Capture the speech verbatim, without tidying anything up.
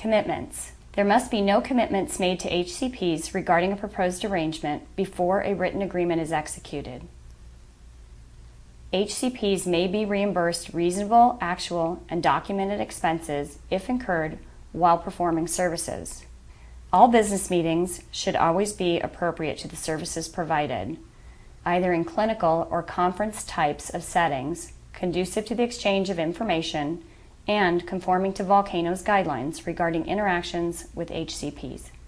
Commitments. There must be no commitments made to H C Ps regarding a proposed arrangement before a written agreement is executed. H C Ps may be reimbursed reasonable, actual, and documented expenses if incurred while performing services. All business meetings should always be appropriate to the services provided, either in clinical or conference types of settings, conducive to the exchange of information, and conforming to Volcano's guidelines regarding interactions with H C Ps.